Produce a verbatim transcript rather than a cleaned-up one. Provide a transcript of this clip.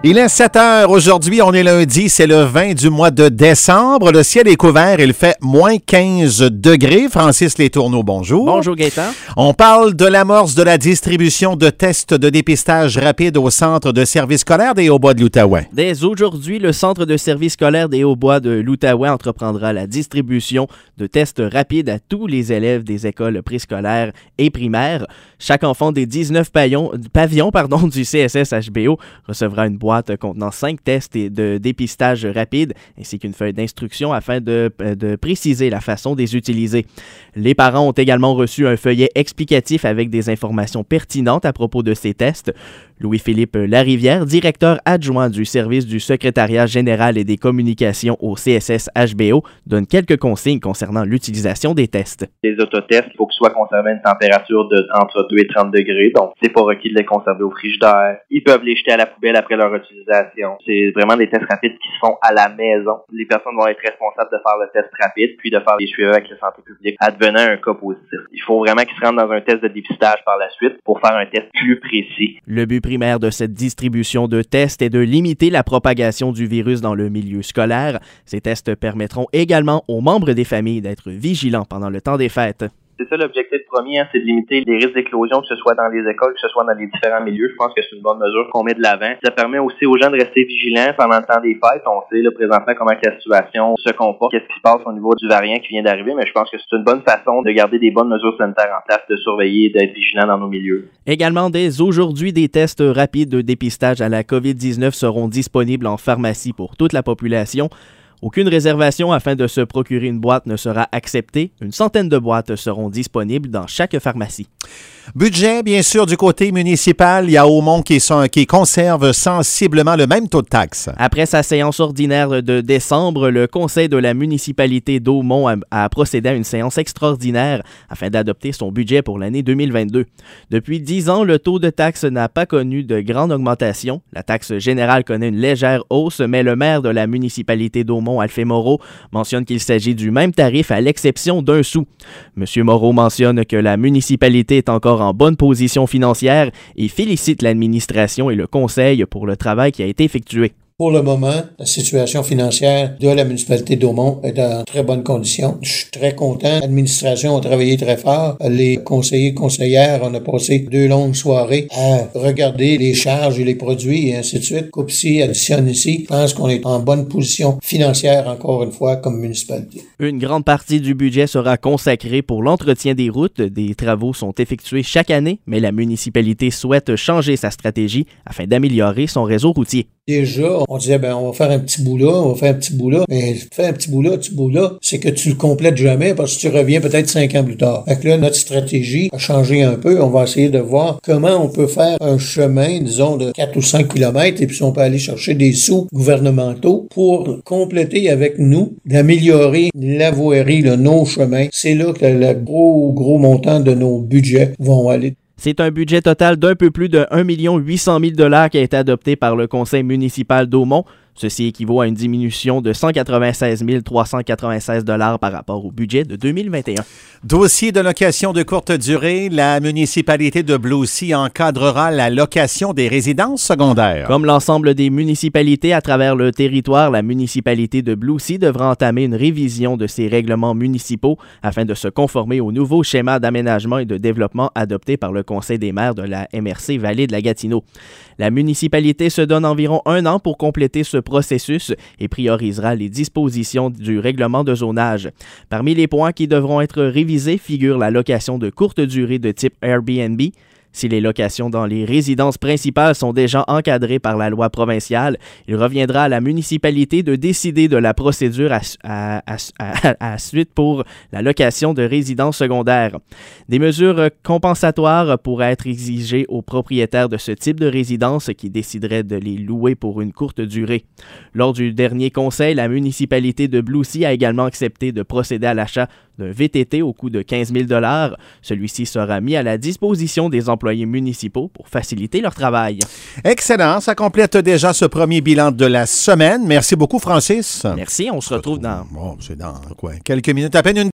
Il est sept heures. Aujourd'hui, on est lundi, c'est le vingt du mois de décembre. Le ciel est couvert, il fait moins quinze degrés. Francis Letourneau, bonjour. Bonjour Gaëtan. On parle de l'amorce de la distribution de tests de dépistage rapide au Centre de service scolaire des Hauts-Bois de l'Outaouais. Dès aujourd'hui, le Centre de service scolaire des Hauts-Bois de l'Outaouais entreprendra la distribution de tests rapides à tous les élèves des écoles préscolaires et primaires. Chaque enfant des dix-neuf pavillons, pavillons pardon, du C S S H B O recevra une boîte contenant cinq tests de dépistage rapide ainsi qu'une feuille d'instruction afin de, de préciser la façon de les utiliser. Les parents ont également reçu un feuillet explicatif avec des informations pertinentes à propos de ces tests. Louis-Philippe Larivière, directeur adjoint du service du secrétariat général et des communications au C S S H B O, donne quelques consignes concernant l'utilisation des tests. Les autotests, il faut qu'ils soient conservés à une température de entre deux et trente degrés, donc c'est pas requis de les conserver au frigidaire. Ils peuvent les jeter à la poubelle après leur utilisation. C'est vraiment des tests rapides qui se font à la maison. Les personnes vont être responsables de faire le test rapide, puis de faire les suivis avec la santé publique advenant un cas positif. Il faut vraiment qu'ils se rendent dans un test de dépistage par la suite pour faire un test plus précis. Le but primaire de cette distribution de tests est de limiter la propagation du virus dans le milieu scolaire. Ces tests permettront également aux membres des familles d'être vigilants pendant le temps des fêtes. C'est ça l'objectif premier, hein, c'est de limiter les risques d'éclosion, que ce soit dans les écoles, que ce soit dans les différents milieux. Je pense que c'est une bonne mesure qu'on met de l'avant. Ça permet aussi aux gens de rester vigilants pendant le temps des fêtes. On sait là, présentement comment la situation se comporte, qu'est-ce qui se passe au niveau du variant qui vient d'arriver, mais je pense que c'est une bonne façon de garder des bonnes mesures sanitaires en place, de surveiller et d'être vigilant dans nos milieux. Également, dès aujourd'hui, des tests rapides de dépistage à la covid dix-neuf seront disponibles en pharmacie pour toute la population. Aucune réservation afin de se procurer une boîte ne sera acceptée. Une centaine de boîtes seront disponibles dans chaque pharmacie. Budget, bien sûr, du côté municipal, il y a Aumont qui, sont, qui conserve sensiblement le même taux de taxe. Après sa séance ordinaire de décembre, le conseil de la municipalité d'Aumont a, a procédé à une séance extraordinaire afin d'adopter son budget pour l'année deux mille vingt-deux. Depuis dix ans, le taux de taxe n'a pas connu de grande augmentation. La taxe générale connaît une légère hausse, mais le maire de la municipalité d'Aumont, Alphée Moreau, mentionne qu'il s'agit du même tarif à l'exception d'un sou. Monsieur Moreau mentionne que la municipalité est encore en bonne position financière et félicite l'administration et le conseil pour le travail qui a été effectué. Pour le moment, la situation financière de la municipalité d'Aumont est en très bonne condition. Je suis très content. L'administration a travaillé très fort. Les conseillers et conseillères, on a passé deux longues soirées à regarder les charges et les produits et ainsi de suite. Coupe ici, additionne ici. Je pense qu'on est en bonne position financière, encore une fois, comme municipalité. Une grande partie du budget sera consacrée pour l'entretien des routes. Des travaux sont effectués chaque année, mais la municipalité souhaite changer sa stratégie afin d'améliorer son réseau routier. Déjà, on disait, ben, on va faire un petit bout là, on va faire un petit bout là. Mais faire un petit bout là, un petit bout là, c'est que tu le complètes jamais parce que tu reviens peut-être cinq ans plus tard. Fait que là, notre stratégie a changé un peu. On va essayer de voir comment on peut faire un chemin, disons, de quatre ou cinq kilomètres et puis on peut aller chercher des sous gouvernementaux pour compléter avec nous, d'améliorer la voirie, là, nos chemins. C'est là que le gros, gros montant de nos budgets vont aller. C'est un budget total d'un peu plus de un million huit cent mille dollars qui a été adopté par le conseil municipal d'Aumont. Ceci équivaut à une diminution de cent quatre-vingt-seize mille trois cent quatre-vingt-seize dollars par rapport au budget de deux mille vingt et un. Dossier de location de courte durée, la municipalité de Bleucy encadrera la location des résidences secondaires. Comme l'ensemble des municipalités à travers le territoire, la municipalité de Bleucy devra entamer une révision de ses règlements municipaux afin de se conformer au nouveau schéma d'aménagement et de développement adopté par le Conseil des maires de la M R C Vallée de la Gatineau. La municipalité se donne environ un an pour compléter ce processus et priorisera les dispositions du règlement de zonage. Parmi les points qui devront être révisés figure la location de courte durée de type Airbnb. Si les locations dans les résidences principales sont déjà encadrées par la loi provinciale, il reviendra à la municipalité de décider de la procédure à, à, à, à, à suite pour la location de résidences secondaires. Des mesures compensatoires pourraient être exigées aux propriétaires de ce type de résidence qui décideraient de les louer pour une courte durée. Lors du dernier conseil, la municipalité de Bleucy a également accepté de procéder à l'achat d'un V T T au coût de quinze mille dollars. Celui-ci sera mis à la disposition des employés municipaux pour faciliter leur travail. Excellent, ça complète déjà ce premier bilan de la semaine. Merci beaucoup, Francis. Merci, on se retrouve dans... Bon, c'est dans quoi? Quelques minutes, à peine une